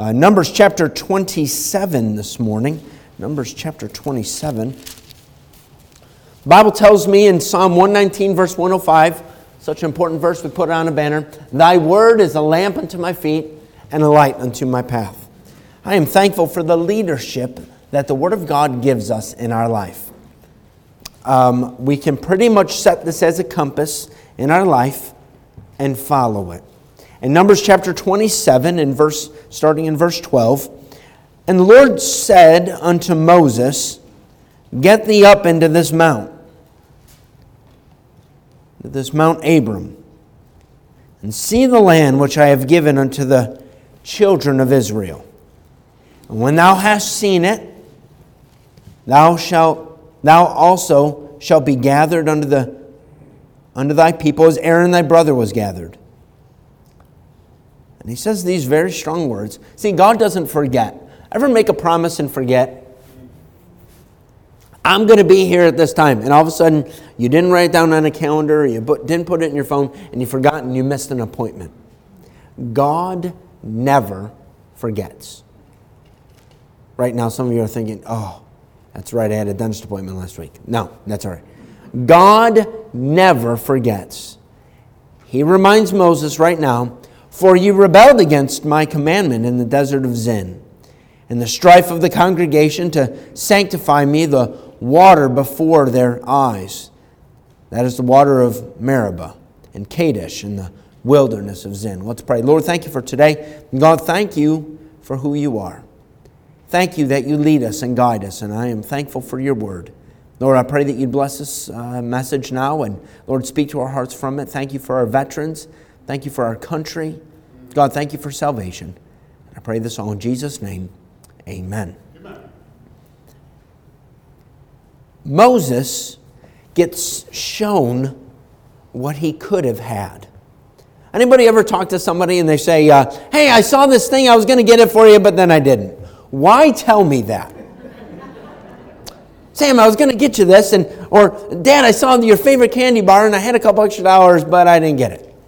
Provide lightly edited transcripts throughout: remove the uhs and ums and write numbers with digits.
Numbers chapter 27 this morning. Numbers chapter 27. The Bible tells me in Psalm 119, verse 105, such an important verse, we put it on a banner, Thy word is a lamp unto my feet and a light unto my path. I am thankful for the leadership that the Word of God gives us in our life. We can pretty much set this as a compass in our life and follow it. In Numbers chapter 27, starting in verse 12, And the Lord said unto Moses, Get thee up into this mount Abram, and see the land which I have given unto the children of Israel. And when thou hast seen it, thou also shalt be gathered unto thy people as Aaron thy brother was gathered. And he says these very strong words. See, God doesn't forget. Ever make a promise and forget? I'm going to be here at this time. And all of a sudden, you didn't write it down on a calendar, you didn't put it in your phone, and you forgot and you missed an appointment. God never forgets. Right now, some of you are thinking, oh, that's right, I had a dentist appointment last week. No, that's all right. God never forgets. He reminds Moses right now, For ye rebelled against my commandment in the desert of Zin, in the strife of the congregation to sanctify me the water before their eyes. That is the water of Meribah and Kadesh in the wilderness of Zin. Let's pray. Lord, thank you for today. God, thank you for who you are. Thank you that you lead us and guide us, and I am thankful for your word. Lord, I pray that you'd bless this message now, and Lord, speak to our hearts from it. Thank you for our veterans. Thank you for our country. God, thank you for salvation. I pray this all in Jesus' name. Amen. Moses gets shown what he could have had. Anybody ever talk to somebody and they say, hey, I saw this thing, I was going to get it for you, but then I didn't. Why tell me that? Sam, I was going to get you this, or Dad, I saw your favorite candy bar and I had a couple extra dollars, but I didn't get it.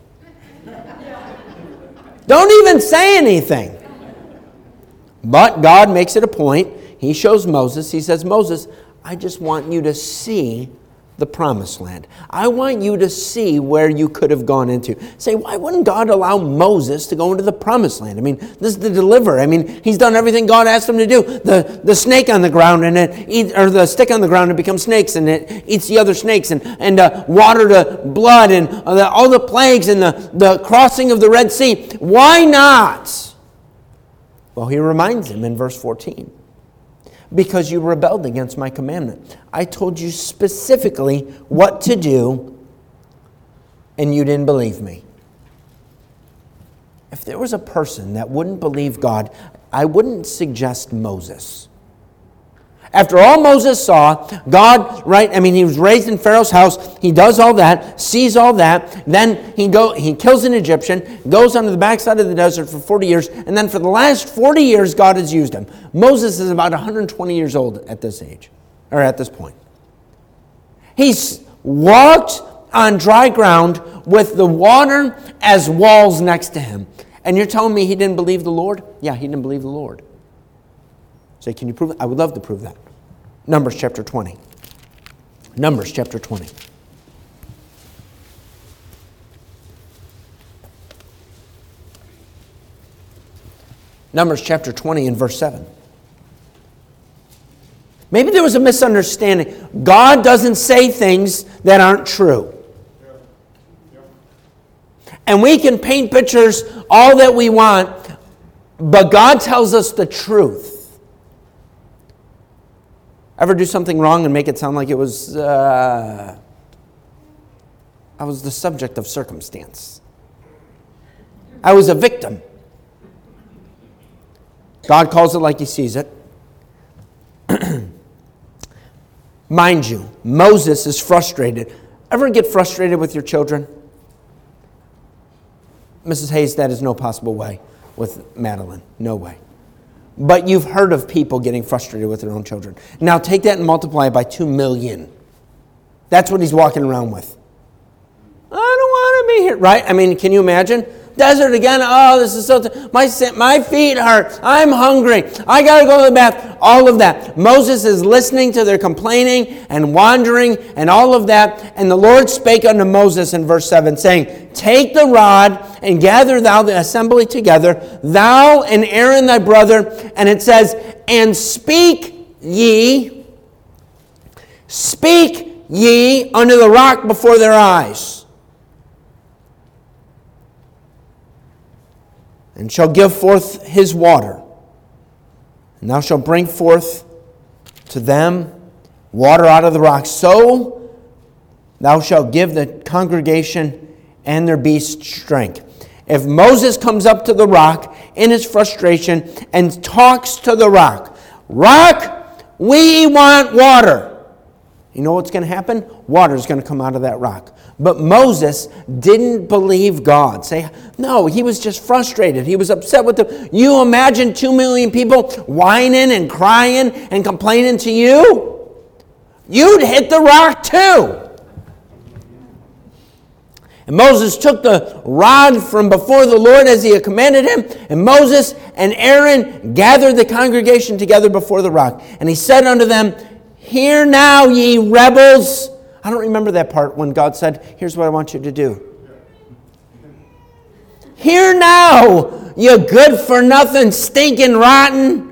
Don't even say anything. But God makes it a point. He shows Moses, he says, Moses, I just want you to see the promised land. I want you to see where you could have gone into. Say, why wouldn't God allow Moses to go into the promised land? I mean, this is the deliverer. I mean, he's done everything God asked him to do. The snake on the ground and the stick on the ground, it becomes snakes and it eats the other snakes and water to blood and all the plagues and the crossing of the Red Sea. Why not? Well, he reminds him in verse 14. Because you rebelled against my commandment. I told you specifically what to do, and you didn't believe me. If there was a person that wouldn't believe God, I wouldn't suggest Moses. After all Moses saw, God, he was raised in Pharaoh's house. He does all that, sees all that. Then he kills an Egyptian, goes onto the backside of the desert for 40 years. And then for the last 40 years, God has used him. Moses is about 120 years old at this age, or at this point. He's walked on dry ground with the water as walls next to him. And you're telling me he didn't believe the Lord? Yeah, he didn't believe the Lord. Say, can you prove it? I would love to prove that. Numbers chapter 20. Numbers chapter 20. Numbers chapter 20 and verse 7. Maybe there was a misunderstanding. God doesn't say things that aren't true. And we can paint pictures all that we want, but God tells us the truth. Ever do something wrong and make it sound like it was, I was the subject of circumstance. I was a victim. God calls it like he sees it. Mind you, Moses is frustrated. Ever get frustrated with your children? Mrs. Hayes, that is no possible way with Madeline. No way. But you've heard of people getting frustrated with their own children. Now take that and multiply it by 2 million. That's what he's walking around with. I don't want to be here, right? I mean, can you imagine? desert again. Oh, this is so, my feet hurt. I'm hungry. I got to go to the bath. All of that. Moses is listening to their complaining and wandering and all of that. And the Lord spake unto Moses in verse 7, saying, take the rod and gather thou the assembly together, thou and Aaron thy brother. And it says, and speak ye unto the rock before their eyes, and shall give forth his water. And thou shalt bring forth to them water out of the rock. So thou shalt give the congregation and their beasts strength. If Moses comes up to the rock in his frustration and talks to the rock, rock, we want water. You know what's going to happen? Water is going to come out of that rock. But Moses didn't believe God. No, he was just frustrated. He was upset with them. You imagine 2 million people whining and crying and complaining to you? You'd hit the rock too. And Moses took the rod from before the Lord as he had commanded him. And Moses and Aaron gathered the congregation together before the rock. And he said unto them, hear now, ye rebels. I don't remember that part when God said, here's what I want you to do. Hear now, you good-for-nothing, stinking rotten.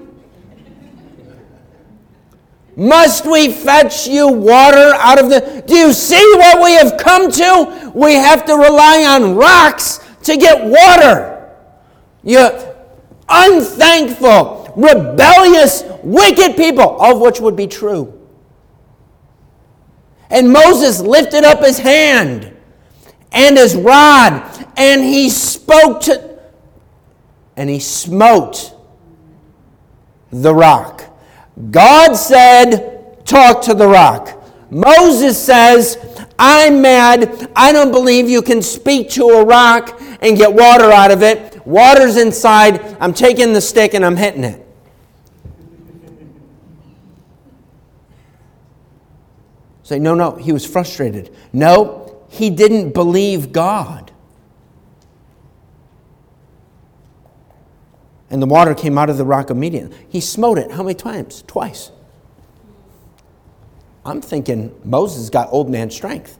Must we fetch you water out of the... Do you see what we have come to? We have to rely on rocks to get water. You unthankful, rebellious, wicked people, all of which would be true. And Moses lifted up his hand and his rod, and he smote the rock. God said, talk to the rock. Moses says, I'm mad. I don't believe you can speak to a rock and get water out of it. Water's inside. I'm taking the stick and I'm hitting it. Say, no, he was frustrated. No, he didn't believe God. And the water came out of the rock immediately. He smote it. How many times? Twice. I'm thinking Moses got old man strength.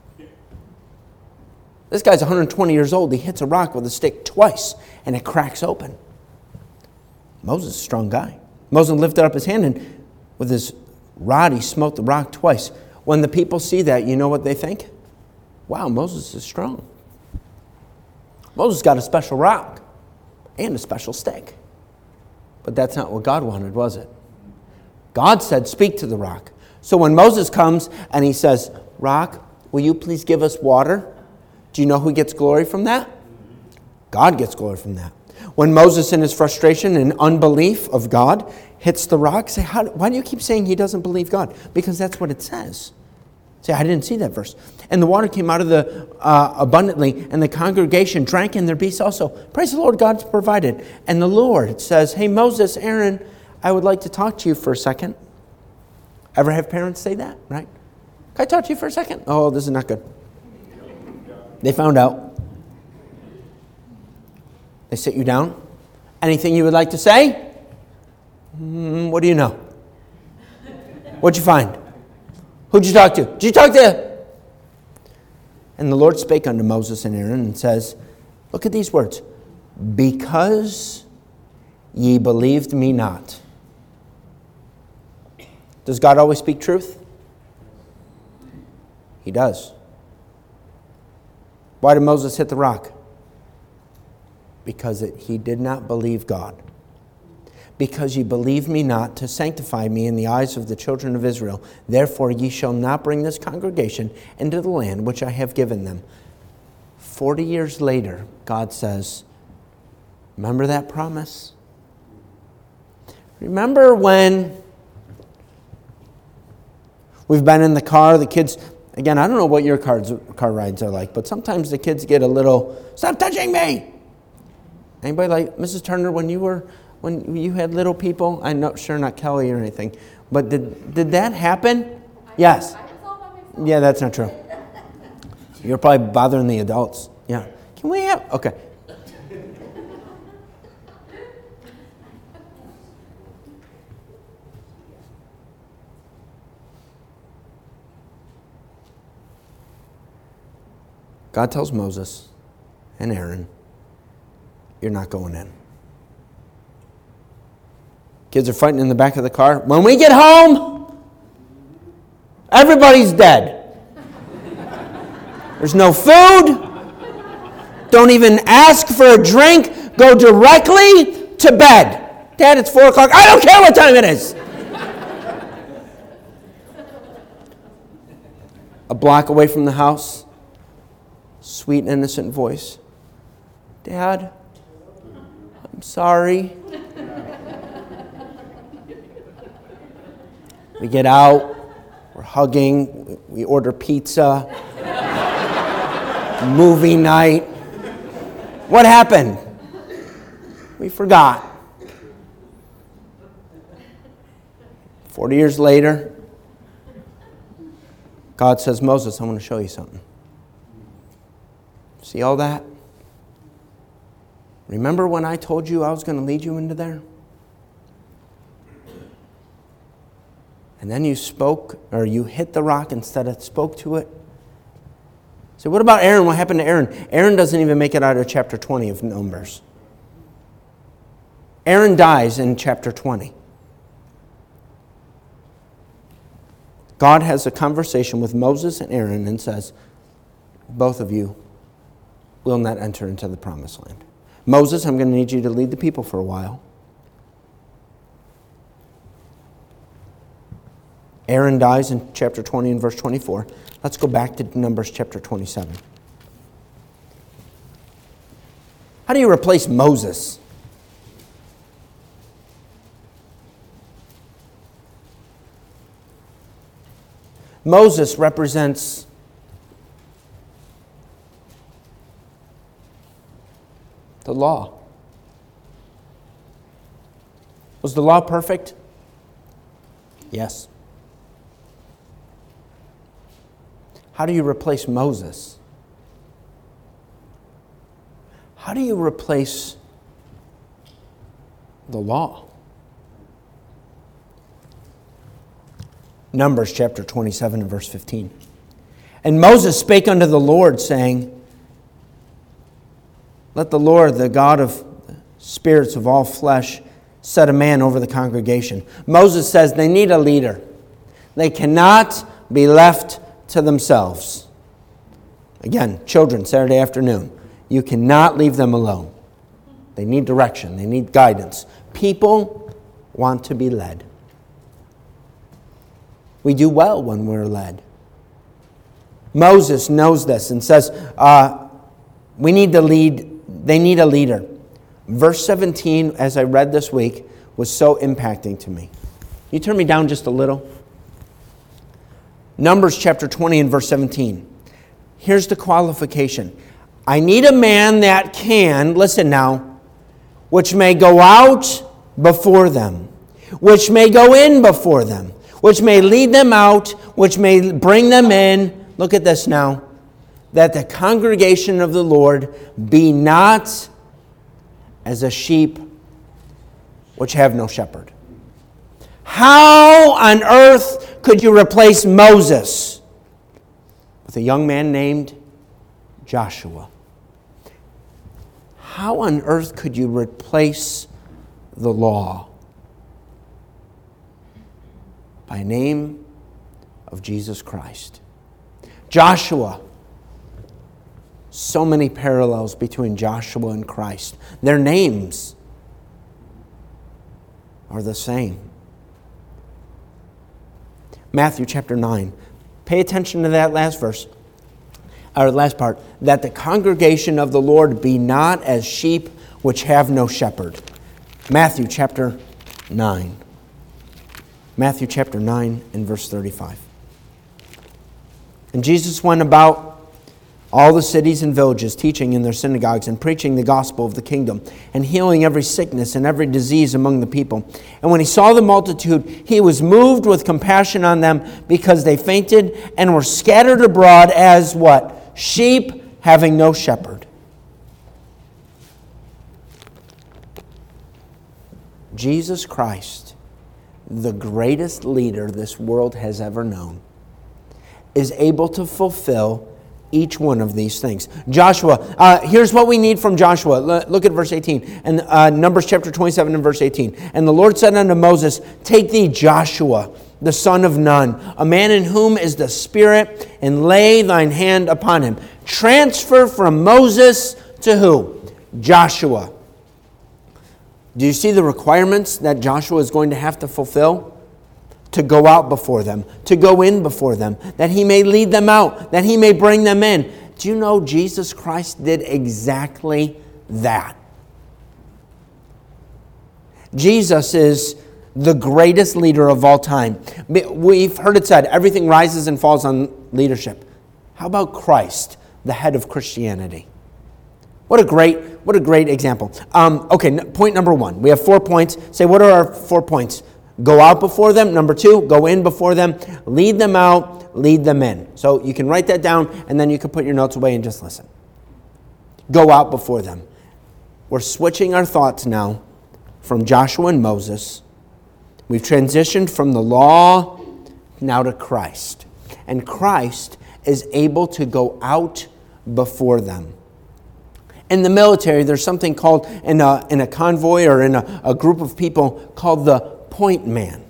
This guy's 120 years old. He hits a rock with a stick twice, and it cracks open. Moses is a strong guy. Moses lifted up his hand, and with his rod, he smote the rock twice. When the people see that, you know what they think? Wow, Moses is strong. Moses got a special rock and a special stick. But that's not what God wanted, was it? God said, speak to the rock. So when Moses comes and he says, rock, will you please give us water? Do you know who gets glory from that? God gets glory from that. When Moses, in his frustration and unbelief of God, hits the rock, say, why do you keep saying he doesn't believe God? Because that's what it says. Say, I didn't see that verse. And the water came out of the abundantly, and the congregation drank, and their beasts also. Praise the Lord, God's provided. And the Lord says, hey, Moses, Aaron, I would like to talk to you for a second. Ever have parents say that, right? Can I talk to you for a second? Oh, this is not good. They found out. They sit you down. Anything you would like to say? What do you know? What'd you find? Who'd you talk to? Did you talk to? And the Lord spake unto Moses and Aaron and says, look at these words. Because ye believed me not. Does God always speak truth? He does. Why did Moses hit the rock? Because he did not believe God. Because ye believe me not to sanctify me in the eyes of the children of Israel. Therefore ye shall not bring this congregation into the land which I have given them. 40 years later, God says, remember that promise? Remember when we've been in the car, the kids, again, I don't know what your car rides are like, but sometimes the kids get a little, stop touching me! Anybody like Mrs. Turner when you had little people? I'm not sure, not Kelly or anything. But did that happen? Yes. Yeah, that's not true. You're probably bothering the adults. Yeah. Can we have... Okay. God tells Moses and Aaron, you're not going in. Kids are fighting in the back of the car. When we get home, everybody's dead. There's no food. Don't even ask for a drink. Go directly to bed. Dad, it's 4 o'clock. I don't care what time it is. A block away from the house, sweet, innocent voice. Dad, I'm sorry. We get out, we're hugging, we order pizza, movie night. What happened? We forgot. 40 years later, God says, Moses, I want to show you something. See all that? Remember when I told you I was going to lead you into there? And then you spoke, or you hit the rock instead of spoke to it. So what about Aaron? What happened to Aaron? Aaron doesn't even make it out of chapter 20 of Numbers. Aaron dies in chapter 20. God has a conversation with Moses and Aaron and says, both of you will not enter into the promised land. Moses, I'm going to need you to lead the people for a while. Aaron dies in chapter 20 and verse 24. Let's go back to Numbers chapter 27. How do you replace Moses? Moses represents the law. Was the law perfect? Yes. How do you replace Moses? How do you replace the law? Numbers chapter 27 and verse 15. And Moses spake unto the Lord, saying, let the Lord, the God of spirits of all flesh, set a man over the congregation. Moses says they need a leader. They cannot be left to themselves. Again, children, Saturday afternoon. You cannot leave them alone. They need direction. They need guidance. People want to be led. We do well when we're led. Moses knows this and says, we need to lead. They need a leader. Verse 17, as I read this week, was so impacting to me. You turn me down just a little. Numbers chapter 20 and verse 17. Here's the qualification. I need a man that can, listen now, which may go out before them, which may go in before them, which may lead them out, which may bring them in. Look at this now. That the congregation of the Lord be not as a sheep which have no shepherd. How on earth could you replace Moses with a young man named Joshua? How on earth could you replace the law? By name of Jesus Christ. Joshua. So many parallels between Joshua and Christ. Their names are the same. Matthew chapter 9. Pay attention to that last verse, or last part. That the congregation of the Lord be not as sheep which have no shepherd. Matthew chapter 9. Matthew chapter 9 and verse 35. And Jesus went about all the cities and villages, teaching in their synagogues and preaching the gospel of the kingdom, and healing every sickness and every disease among the people. And when he saw the multitude, he was moved with compassion on them, because they fainted and were scattered abroad as what? Sheep having no shepherd. Jesus Christ, the greatest leader this world has ever known, is able to fulfill each one of these things. Joshua, here's what we need from Joshua. Look at verse 18. And Numbers chapter 27 and verse 18. And the Lord said unto Moses, take thee Joshua, the son of Nun, a man in whom is the Spirit, and lay thine hand upon him. Transfer from Moses to who? Joshua. Do you see the requirements that Joshua is going to have to fulfill? To go out before them, to go in before them, that he may lead them out, that he may bring them in. Do you know Jesus Christ did exactly that? Jesus is the greatest leader of all time. We've heard it said, everything rises and falls on leadership. How about Christ, the head of Christianity? What a great example. Okay, point number 1. We have 4 points. Say, what are our 4 points? Go out before them. Number 2, go in before them. Lead them out, lead them in. So you can write that down, and then you can put your notes away and just listen. Go out before them. We're switching our thoughts now from Joshua and Moses. We've transitioned from the law now to Christ. And Christ is able to go out before them. In the military, there's something called, in a convoy or in a group of people, called the point man.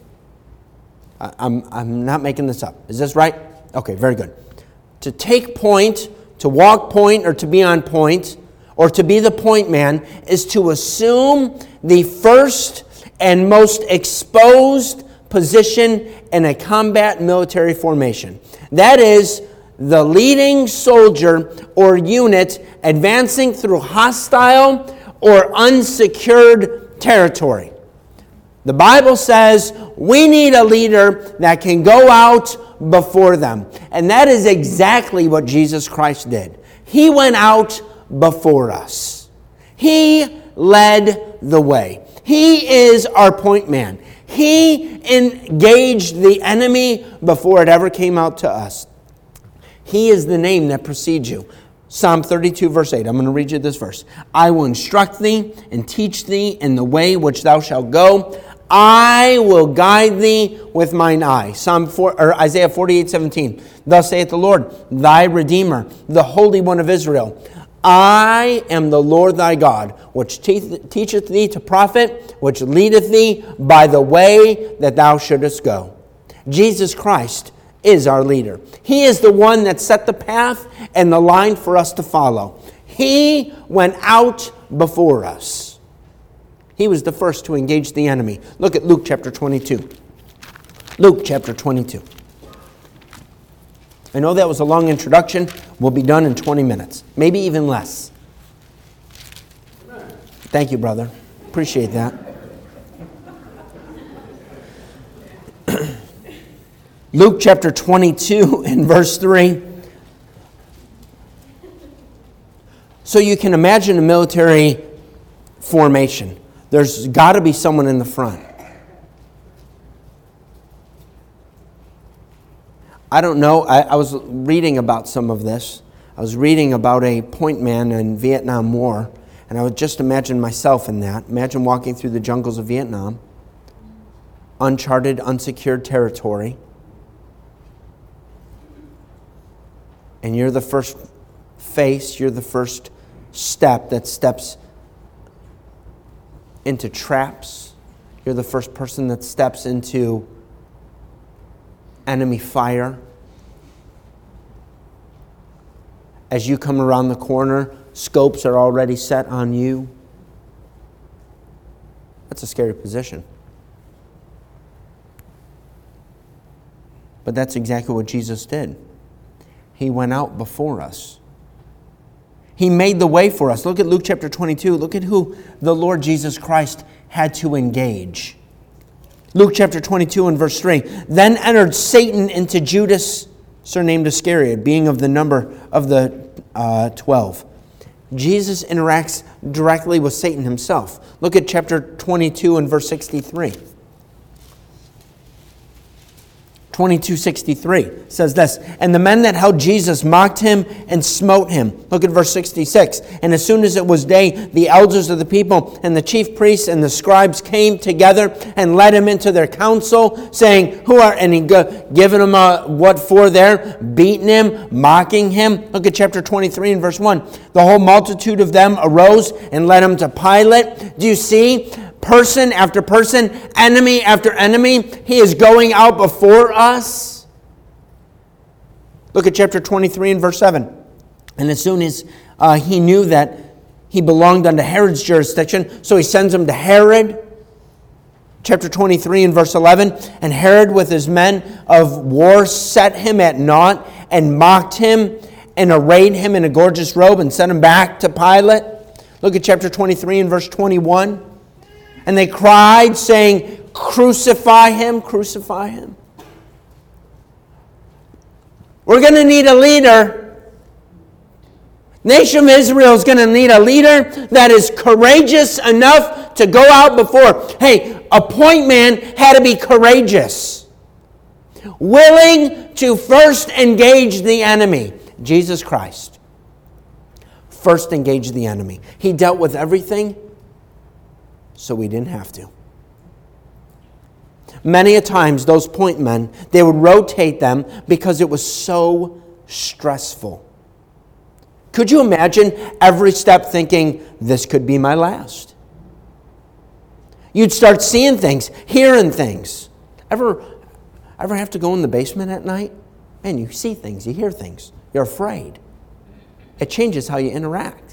I'm not making this up. Is this right? Okay, very good. To take point, to walk point, or to be on point, or to be the point man, is to assume the first and most exposed position in a combat military formation. That is, the leading soldier or unit advancing through hostile or unsecured territory. The Bible says we need a leader that can go out before them. And that is exactly what Jesus Christ did. He went out before us. He led the way. He is our point man. He engaged the enemy before it ever came out to us. He is the name that precedes you. Psalm 32, verse 8. I'm going to read you this verse. I will instruct thee and teach thee in the way which thou shalt go. I will guide thee with mine eye. Isaiah 48, 17. Thus saith the Lord, thy Redeemer, the Holy One of Israel. I am the Lord thy God, which teacheth thee to profit, which leadeth thee by the way that thou shouldest go. Jesus Christ is our leader. He is the one that set the path and the line for us to follow. He went out before us. He was the first to engage the enemy. Look at Luke chapter 22. Luke chapter 22. I know that was a long introduction. We'll be done in 20 minutes, maybe even less. Thank you, brother. Appreciate that. Luke chapter 22 and verse 3. So you can imagine a military formation. There's got to be someone in the front. I don't know. I was reading about some of this. I was reading about a point man in Vietnam War, and I would just imagine myself in that. Imagine walking through the jungles of Vietnam, uncharted, unsecured territory, and you're the first face, you're the first step that steps into traps. You're the first person that steps into enemy fire. As you come around the corner, scopes are already set on you. That's a scary position. But that's exactly what Jesus did. He went out before us. He made the way for us. Look at Luke chapter 22. Look at who the Lord Jesus Christ had to engage. Luke chapter 22 and verse 3. Then entered Satan into Judas, surnamed Iscariot, being of the number of the 12. Jesus interacts directly with Satan himself. Look at chapter 22 and verse 63. 22:63 says this, and the men that held Jesus mocked him and smote him. Look at verse 66. And as soon as it was day, the elders of the people and the chief priests and the scribes came together and led him into their council, saying, and he giving him what for there, beating him, mocking him. Look at chapter 23 and verse 1. The whole multitude of them arose and led him to Pilate. Do you see? Person after person, enemy after enemy, he is going out before us. Look at chapter 23 and verse 7. And as soon as he knew that he belonged unto Herod's jurisdiction, so he sends him to Herod. Chapter 23 and verse 11. And Herod with his men of war set him at naught and mocked him and arrayed him in a gorgeous robe and sent him back to Pilate. Look at chapter 23 and verse 21. And they cried, saying, crucify him, crucify him. We're going to need a leader. Nation of Israel is going to need a leader that is courageous enough to go out before. Hey, a point man had to be courageous. Willing to first engage the enemy. Jesus Christ first engaged the enemy. He dealt with everything so we didn't have to. Many a times, those point men, they would rotate them because it was so stressful. Could you imagine every step thinking, this could be my last? You'd start seeing things, hearing things. Ever have to go in the basement at night? Man, you see things, you hear things. You're afraid. It changes how you interact.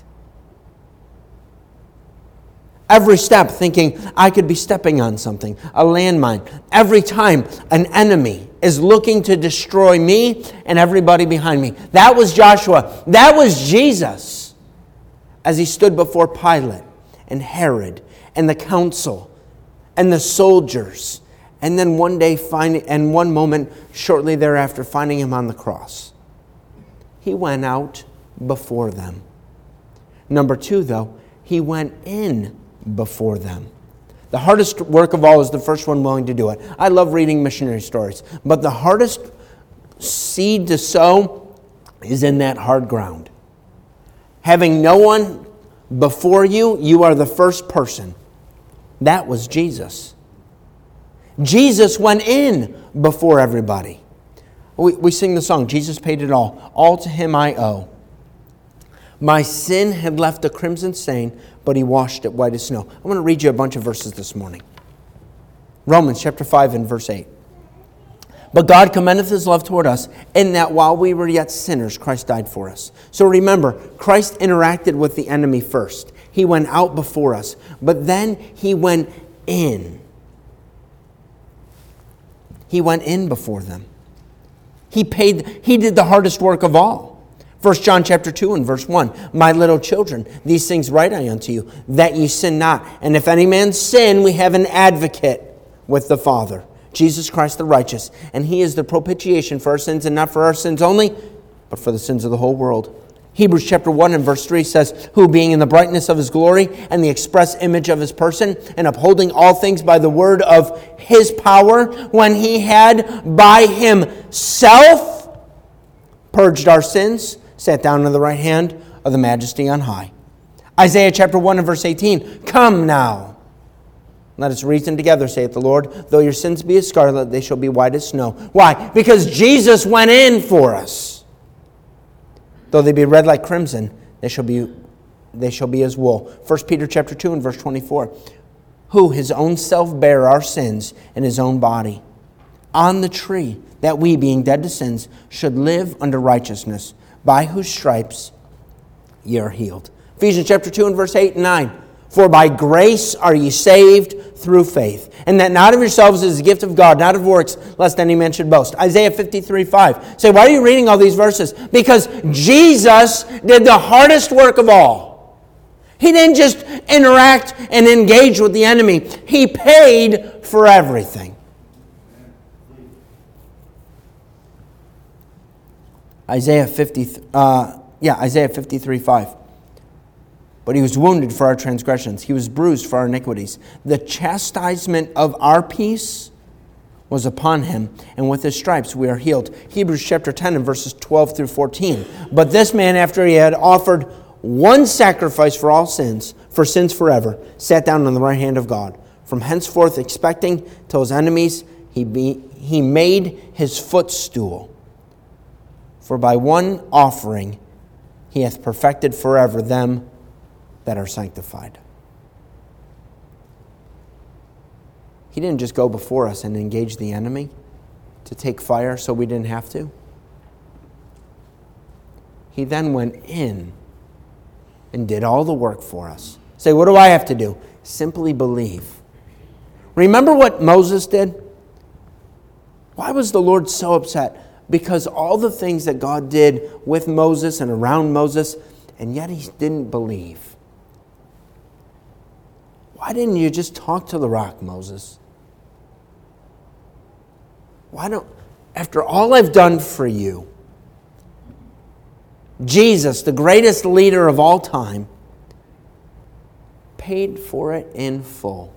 Every step thinking, I could be stepping on something, a landmine. Every time an enemy is looking to destroy me and everybody behind me. That was Joshua. That was Jesus as he stood before Pilate and Herod and the council and the soldiers. And then one moment shortly thereafter, finding him on the cross. He went out before them. Number two, though, he went in before them. The hardest work of all is the first one willing to do it. I love reading missionary stories, but the hardest seed to sow is in that hard ground. Having no one before you, you are the first person. That was Jesus. Jesus went in before everybody. We sing the song, Jesus paid it all to him I owe. My sin had left a crimson stain, but he washed it white as snow. I want to read you a bunch of verses this morning. Romans chapter 5 and verse 8. But God commendeth his love toward us, in that while we were yet sinners, Christ died for us. So remember, Christ interacted with the enemy first. He went out before us, but then he went in. He went in before them. He did the hardest work of all. 1 John chapter 2 and verse 1. My little children, these things write I unto you, that ye sin not. And if any man sin, we have an advocate with the Father, Jesus Christ the righteous. And he is the propitiation for our sins, and not for our sins only, but for the sins of the whole world. Hebrews chapter 1 and verse 3 says, who being in the brightness of his glory and the express image of his person, and upholding all things by the word of his power, when he had by himself purged our sins, sat down on the right hand of the Majesty on high. Isaiah chapter 1 and verse 18. Come now, let us reason together, saith the Lord. Though your sins be as scarlet, they shall be white as snow. Why? Because Jesus went in for us. Though they be red like crimson, they shall be as wool. 1 Peter chapter 2 and verse 24. Who his own self bare our sins in his own body on the tree, that we, being dead to sins, should live unto righteousness, by whose stripes ye are healed. Ephesians chapter 2 and verse 8 and 9. For by grace are ye saved through faith, and that not of yourselves is a gift of God, not of works, lest any man should boast. Isaiah 53:5. Say, why are you reading all these verses? Because Jesus did the hardest work of all. He didn't just interact and engage with the enemy. He paid for everything. Isaiah 53:5. But he was wounded for our transgressions. He was bruised for our iniquities. The chastisement of our peace was upon him, and with his stripes we are healed. Hebrews chapter 10 and verses 12 through 14. But this man, after he had offered one sacrifice for all sins, for sins forever, sat down on the right hand of God. From henceforth expecting till his enemies, he made his footstool. For by one offering he hath perfected forever them that are sanctified. He didn't just go before us and engage the enemy to take fire so we didn't have to. He then went in and did all the work for us. Say, what do I have to do? Simply believe. Remember what Moses did? Why was the Lord so upset? Because all the things that God did with Moses and around Moses, and yet he didn't believe. Why didn't you just talk to the rock, Moses? After all I've done for you, Jesus, the greatest leader of all time, paid for it in full.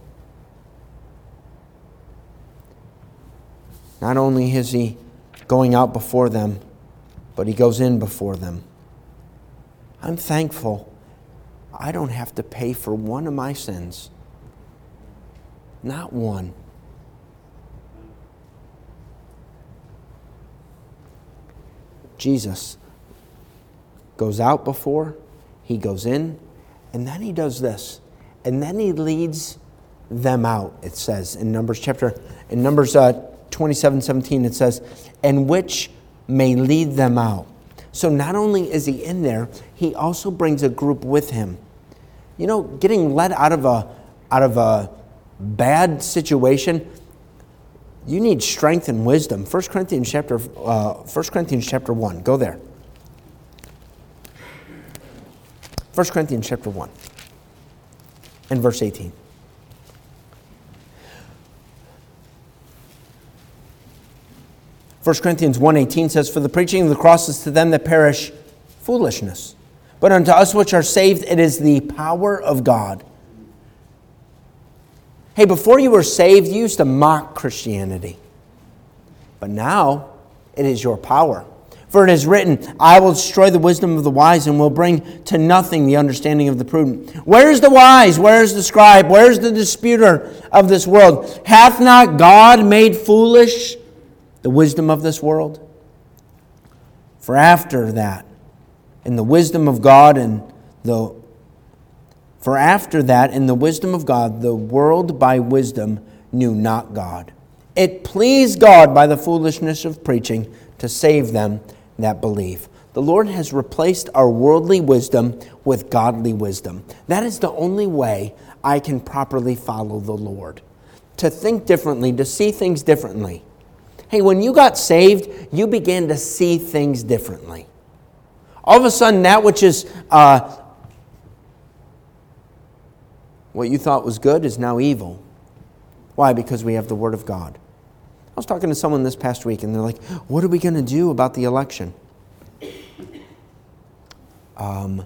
Not only is he going out before them, but he goes in before them. I'm thankful I don't have to pay for one of my sins. Not one. Jesus goes out before, he goes in, and then he does this. And then he leads them out, it says in Numbers 27:17, it says, and which may lead them out. So not only is he in there, he also brings a group with him. You know, getting led out of a bad situation, you need strength and wisdom. 1 Corinthians chapter 1. Go there. 1 Corinthians chapter 1 and verse 18. First Corinthians 1:18 says, for the preaching of the cross is to them that perish foolishness, but unto us which are saved it is the power of God. Hey, before you were saved, you used to mock Christianity. But now, it is your power. For it is written, I will destroy the wisdom of the wise and will bring to nothing the understanding of the prudent. Where is the wise? Where is the scribe? Where is the disputer of this world? Hath not God made foolish the wisdom of this world? For after that, in the wisdom of God the world by wisdom knew not God. It pleased God by the foolishness of preaching to save them that believe. The Lord has replaced our worldly wisdom with godly wisdom. That is the only way I can properly follow the Lord. To think differently, to see things differently. Hey, when you got saved, you began to see things differently. All of a sudden, that which is what you thought was good is now evil. Why? Because we have the Word of God. I was talking to someone this past week, and they're like, what are we going to do about the election? I'm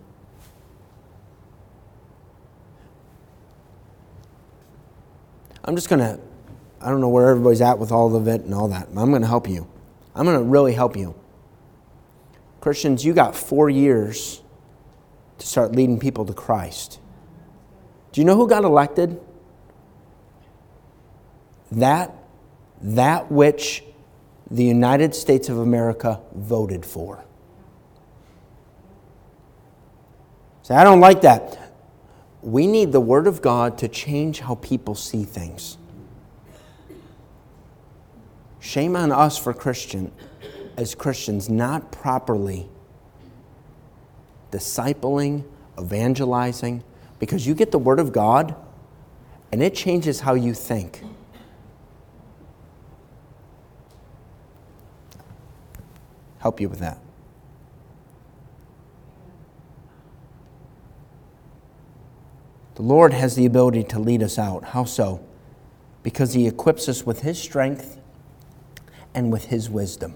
just going to, I don't know where everybody's at with all of it and all that. I'm going to help you. I'm going to really help you. Christians, you got 4 years to start leading people to Christ. Do you know who got elected? That which the United States of America voted for. Say, I don't like that. We need the Word of God to change how people see things. Shame on us as Christians, not properly discipling, evangelizing, because you get the Word of God and it changes how you think. Help you with that. The Lord has the ability to lead us out. How so? Because He equips us with His strength and with His wisdom.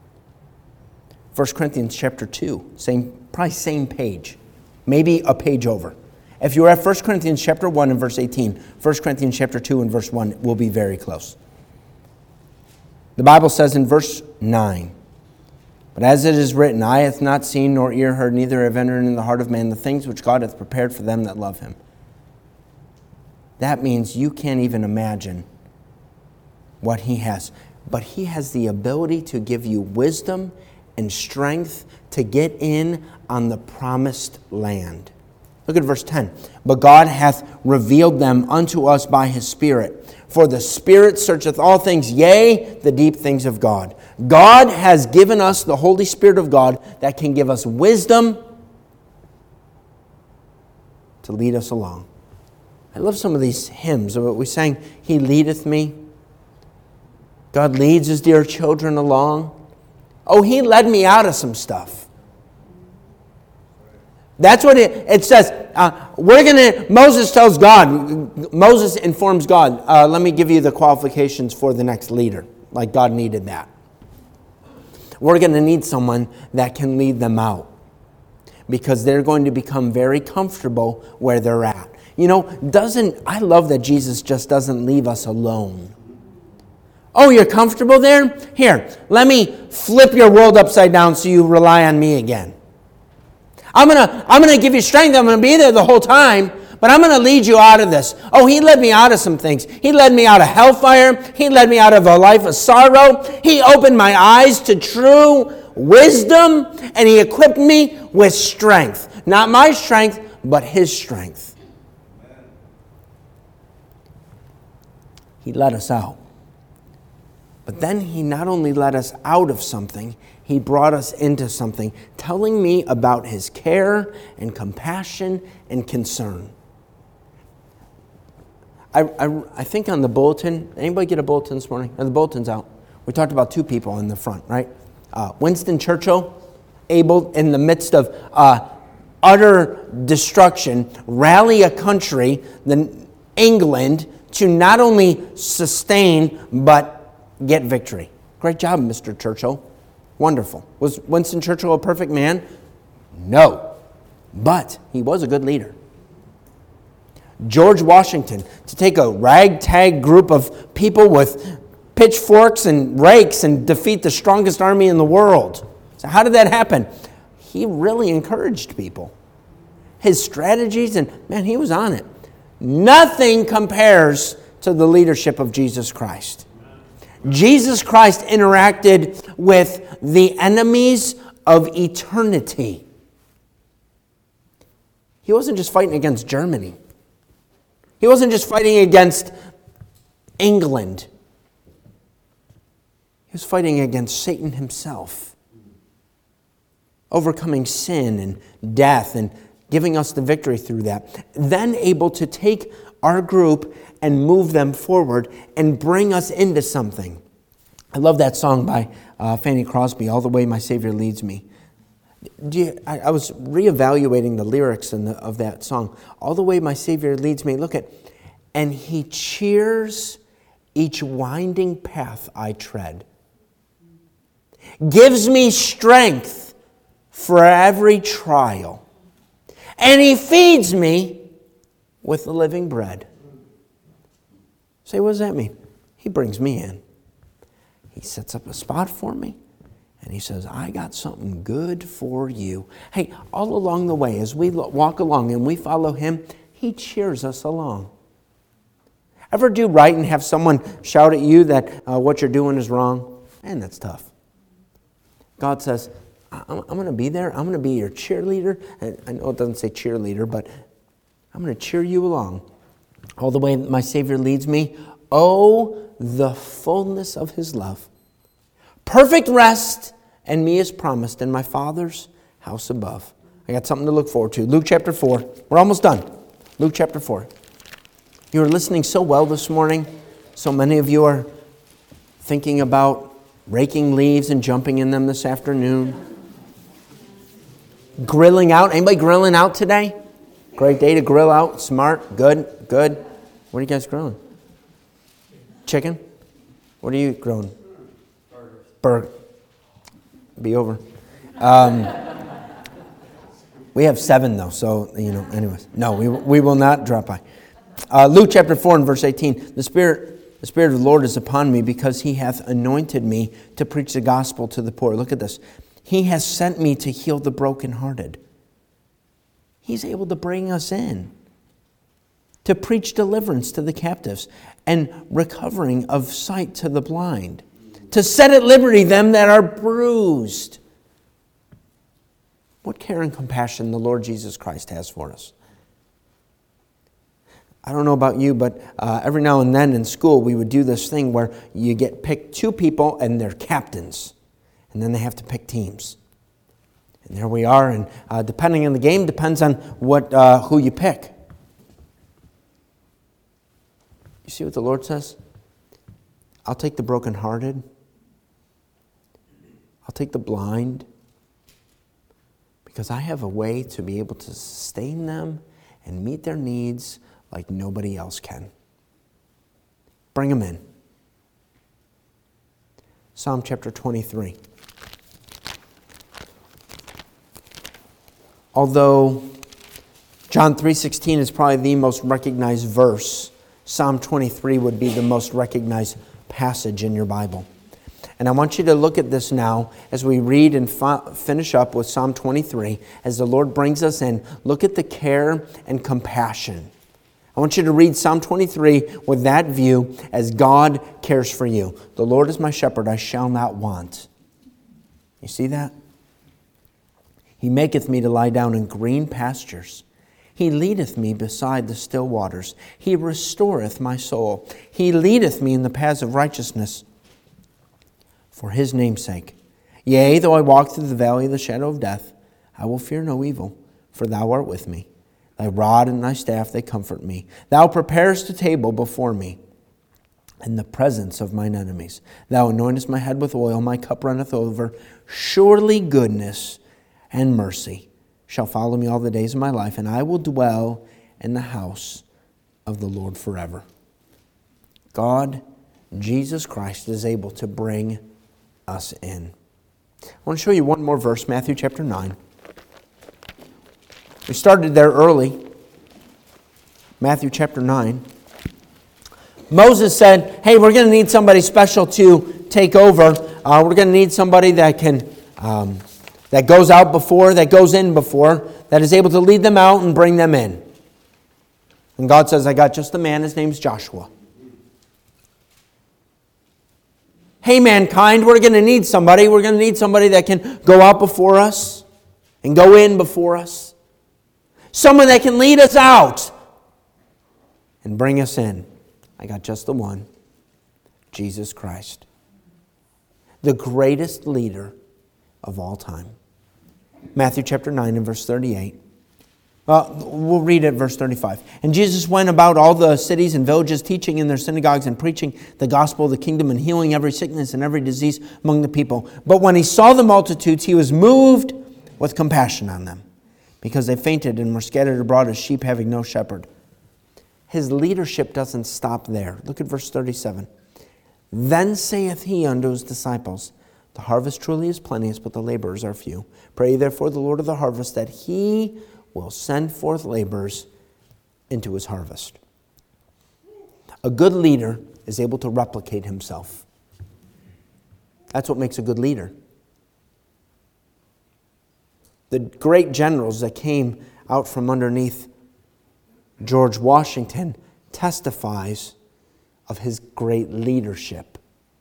1 Corinthians chapter 2, probably same page, maybe a page over. If you're at 1 Corinthians chapter 1 and verse 18, 1 Corinthians chapter 2 and verse 1 will be very close. The Bible says in verse 9, "But as it is written, eye hath not seen, nor ear heard, neither have entered in the heart of man the things which God hath prepared for them that love him." That means you can't even imagine what he has. But he has the ability to give you wisdom and strength to get in on the promised land. Look at verse 10. "But God hath revealed them unto us by his Spirit. For the Spirit searcheth all things, yea, the deep things of God." God has given us the Holy Spirit of God that can give us wisdom to lead us along. I love some of these hymns of what we sang. He leadeth me. God leads his dear children along. Oh, he led me out of some stuff. That's what it says. Moses tells God, Moses informs God, let me give you the qualifications for the next leader. Like God needed that. We're going to need someone that can lead them out, because they're going to become very comfortable where they're at. You know, I love that Jesus just doesn't leave us alone. Oh, you're comfortable there? Here, let me flip your world upside down so you rely on me again. I'm gonna give you strength. I'm gonna be there the whole time, but I'm gonna lead you out of this. Oh, he led me out of some things. He led me out of hellfire. He led me out of a life of sorrow. He opened my eyes to true wisdom, and he equipped me with strength. Not my strength, but his strength. He let us out. But then he not only let us out of something, he brought us into something, telling me about his care and compassion and concern. I think on the bulletin, anybody get a bulletin this morning? The bulletin's out. We talked about two people in the front, right? Winston Churchill, able in the midst of utter destruction, rally a country, England, to not only sustain, but get victory. Great job, Mr. Churchill. Wonderful. Was Winston Churchill a perfect man? No. But he was a good leader. George Washington, to take a ragtag group of people with pitchforks and rakes and defeat the strongest army in the world. So how did that happen? He really encouraged people. His strategies, and man, he was on it. Nothing compares to the leadership of Jesus Christ. Jesus Christ interacted with the enemies of eternity. He wasn't just fighting against Germany. He wasn't just fighting against England. He was fighting against Satan himself, overcoming sin and death and giving us the victory through that. Then able to take our group and move them forward and bring us into something. I love that song by Fanny Crosby, "All the Way My Savior Leads Me." I was reevaluating the lyrics of that song. "All the way my Savior leads me." Look at, "And he cheers each winding path I tread. Gives me strength for every trial. And he feeds me with the living bread." Say, what does that mean? He brings me in. He sets up a spot for me. And he says, "I got something good for you." Hey, all along the way, as we walk along and we follow him, he cheers us along. Ever do right and have someone shout at you that what you're doing is wrong? Man, that's tough. God says, I'm going to be there. I'm going to be your cheerleader. And I know it doesn't say cheerleader, but I'm going to cheer you along. All the way my Savior leads me. Oh, the fullness of his love. Perfect rest and me is promised in my Father's house above. I got something to look forward to. Luke chapter 4. We're almost done. Luke chapter 4. You were listening so well this morning. So many of you are thinking about raking leaves and jumping in them this afternoon. Grilling out. Anybody grilling out today? Great day to grill out. Smart. Good. What are you guys grilling? Chicken? What are you grilling? Burger. Be over. We have 7 though, so anyways. No, we will not drop by. Luke chapter 4 and verse 18. The Spirit The Spirit of the Lord is upon me because he hath anointed me to preach the gospel to the poor. Look at this. He has sent me to heal the brokenhearted. He's able to bring us in. To preach deliverance to the captives and recovering of sight to the blind. To set at liberty them that are bruised. What care and compassion the Lord Jesus Christ has for us. I don't know about you, but every now and then in school we would do this thing where you pick two people and they're captains. And then they have to pick teams. And there we are, and depending on the game, depends on who you pick. You see what the Lord says? I'll take the brokenhearted. I'll take the blind. Because I have a way to be able to sustain them and meet their needs like nobody else can. Bring them in. Psalm chapter 23. Although John 3:16 is probably the most recognized verse, Psalm 23 would be the most recognized passage in your Bible. And I want you to look at this now as we read and finish up with Psalm 23. As the Lord brings us in, look at the care and compassion. I want you to read Psalm 23 with that view as God cares for you. The Lord is my shepherd, I shall not want. You see that? He maketh me to lie down in green pastures. He leadeth me beside the still waters. He restoreth my soul. He leadeth me in the paths of righteousness for his name's sake. Yea, though I walk through the valley of the shadow of death, I will fear no evil, for thou art with me. Thy rod and thy staff, they comfort me. Thou preparest a table before me in the presence of mine enemies. Thou anointest my head with oil, my cup runneth over. Surely goodness and mercy shall follow me all the days of my life, and I will dwell in the house of the Lord forever. God, Jesus Christ, is able to bring us in. I want to show you one more verse, Matthew chapter 9. We started there early. Matthew chapter 9. Moses said, hey, we're going to need somebody special to take over. We're going to need somebody that can, that goes out before, that goes in before, that is able to lead them out and bring them in. And God says, I got just a man, his name's Joshua. Hey, mankind, we're going to need somebody. We're going to need somebody that can go out before us and go in before us. Someone that can lead us out and bring us in. I got just the one, Jesus Christ, the greatest leader of all time. Matthew chapter 9 and verse 38. We'll read it, verse 35. And Jesus went about all the cities and villages, teaching in their synagogues and preaching the gospel of the kingdom and healing every sickness and every disease among the people. But when he saw the multitudes, he was moved with compassion on them, because they fainted and were scattered abroad as sheep having no shepherd. His leadership doesn't stop there. Look at verse 37. Then saith he unto his disciples, the harvest truly is plenteous, but the laborers are few. Pray therefore the Lord of the harvest that he will send forth laborers into his harvest. A good leader is able to replicate himself. That's what makes a good leader. The great generals that came out from underneath George Washington testifies of his great leadership.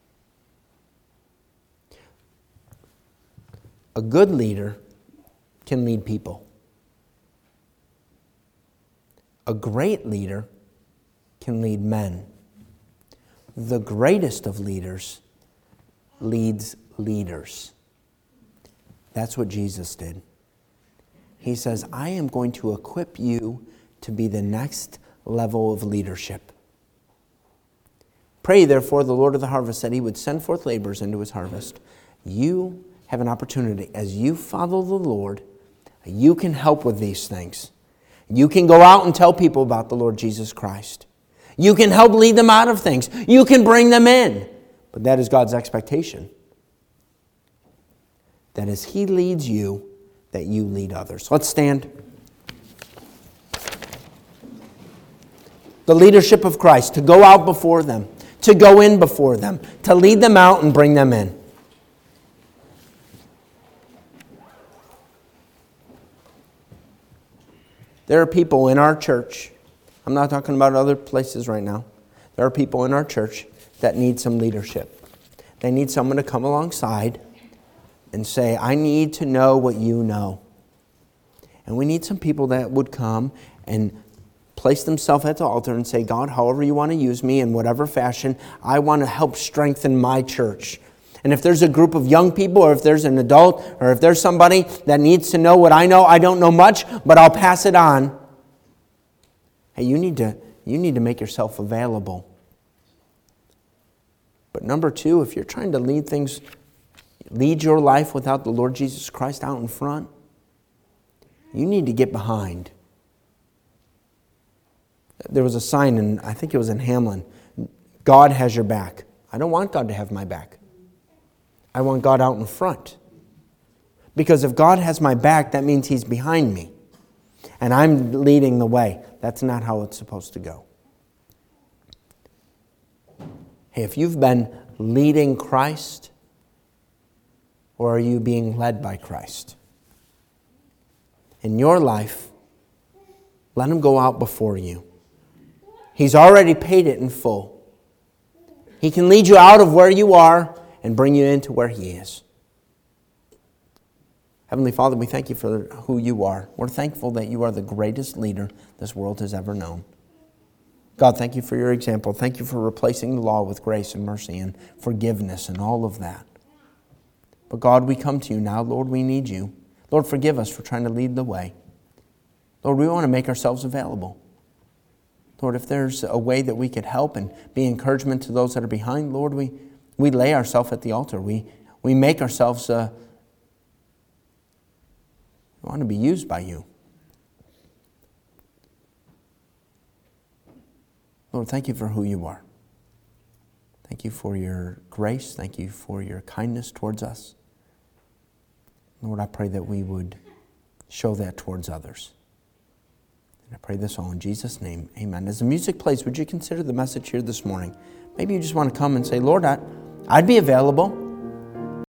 A good leader can lead people. A great leader can lead men. The greatest of leaders leads leaders. That's what Jesus did. He says, I am going to equip you to be the next level of leadership. Pray, therefore, the Lord of the harvest that he would send forth laborers into his harvest. You have an opportunity. As you follow the Lord, you can help with these things. You can go out and tell people about the Lord Jesus Christ. You can help lead them out of things. You can bring them in. But that is God's expectation. That as he leads you, that you lead others. Let's stand. The leadership of Christ, to go out before them, to go in before them, to lead them out and bring them in. There are people in our church, I'm not talking about other places right now, there are people in our church that need some leadership. They need someone to come alongside and say, I need to know what you know. And we need some people that would come and place themselves at the altar and say, God, however you want to use me in whatever fashion, I want to help strengthen my church. And if there's a group of young people, or if there's an adult, or if there's somebody that needs to know what I know, I don't know much, but I'll pass it on. Hey, you need to make yourself available. But number two, if you're trying to lead your life without the Lord Jesus Christ out in front, you need to get behind. There was a sign, and I think it was in Hamlin, God has your back. I don't want God to have my back. I want God out in front. Because if God has my back, that means He's behind me. And I'm leading the way. That's not how it's supposed to go. Hey, if you've been leading Christ, or are you being led by Christ? In your life, let Him go out before you. He's already paid it in full. He can lead you out of where you are and bring you into where He is. Heavenly Father, we thank You for who You are. We're thankful that You are the greatest leader this world has ever known. God, thank You for Your example. Thank You for replacing the law with grace and mercy and forgiveness and all of that. But God, we come to You now. Lord, we need You. Lord, forgive us for trying to lead the way. Lord, we want to make ourselves available. Lord, if there's a way that we could help and be encouragement to those that are behind, Lord, we lay ourselves at the altar. We make ourselves, we want to be used by You. Lord, thank You for who You are. Thank You for Your grace. Thank You for Your kindness towards us. Lord, I pray that we would show that towards others. And I pray this all in Jesus' name. Amen. As the music plays, would you consider the message here this morning? Maybe you just want to come and say, Lord, I'd be available.